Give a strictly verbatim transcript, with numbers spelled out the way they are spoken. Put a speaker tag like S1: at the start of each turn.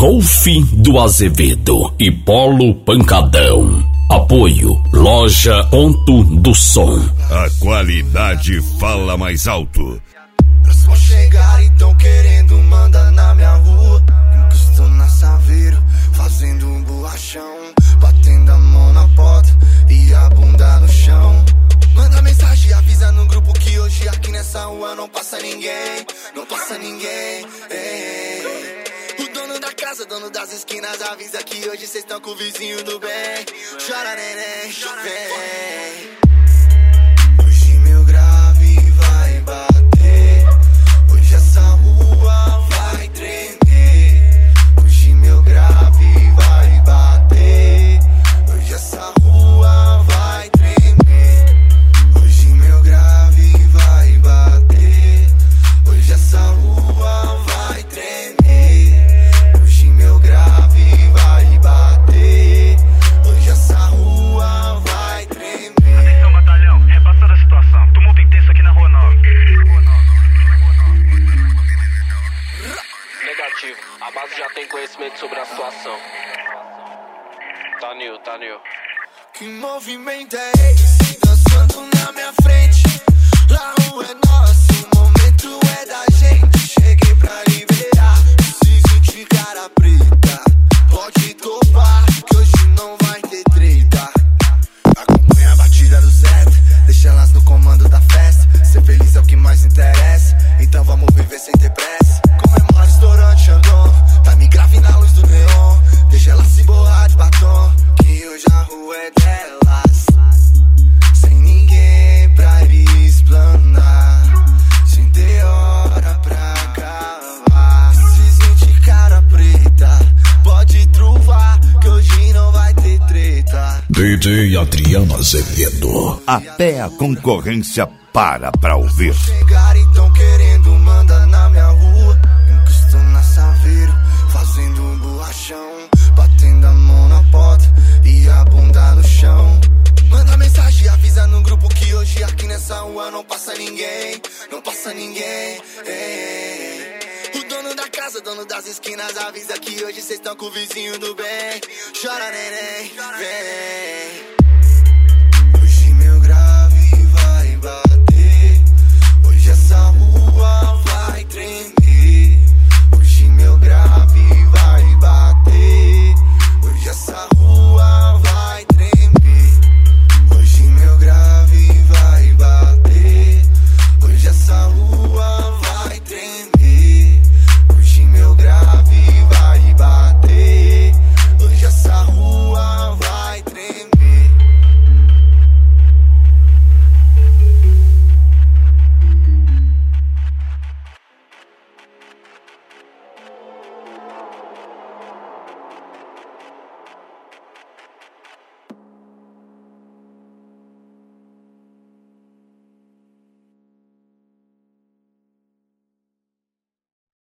S1: Golf do Azevedo e Polo Pancadão. Apoio Loja Ponto do Som.
S2: A qualidade fala mais alto.
S3: Próximo a chegar e tão querendo mandar na minha rua. Encosto na Saveiro, fazendo um borrachão, batendo a mão na porta e a bunda no chão. Manda mensagem, avisa no grupo que hoje aqui nessa rua não passa ninguém. Não passa ninguém, ei. O dono da casa, dono das esquinas, avisa que hoje cês tão com o vizinho do bem. Chora neném, vem. Hoje meu grave vai bater, hoje essa rua vai tremer. Hoje meu grave vai bater, hoje essa rua vai tremer. Hoje meu grave vai bater, hoje essa rua vai tremer. Hoje meu grave vai bater, hoje essa rua vai tremer.
S4: Atenção, batalhão, repassando a situação. Tumulto intenso aqui na Rua nove.
S5: Negativo, a base já tem conhecimento sobre a situação. Tá new, tá new.
S3: Que movimento é esse? Dançando na minha frente. A rua é nossa, o momento é da gente. Cheguei pra liberar, preciso de cara preta. Pode topar, que hoje não vai ter treta. Acompanha a batida do Zé, deixa elas no comando da festa. Ser feliz é o que mais interessa, então vamos viver sem ter pressa. Comemora estourante Xandão, tá me grave na luz do neon. Deixa ela se borrar de batom, que hoje a rua é delas. Sem ninguém pra explanar, sem ter hora pra acabar. Preciso de cara preta, pode truvar, que hoje não vai ter treta.
S1: D J Adriano Azevedo.
S2: Até a concorrência para pra ouvir.
S3: Chegar e tão querendo mandar na minha rua. Encosto na Saveiro, fazendo um borrachão, batendo a mão na porta e a bunda no chão. Manda mensagem, avisa no grupo que hoje aqui nessa rua não passa ninguém. Não passa ninguém, ei. O dono da casa, dono das esquinas, avisa que hoje cês tão com o vizinho do bem. Chora neném, vem.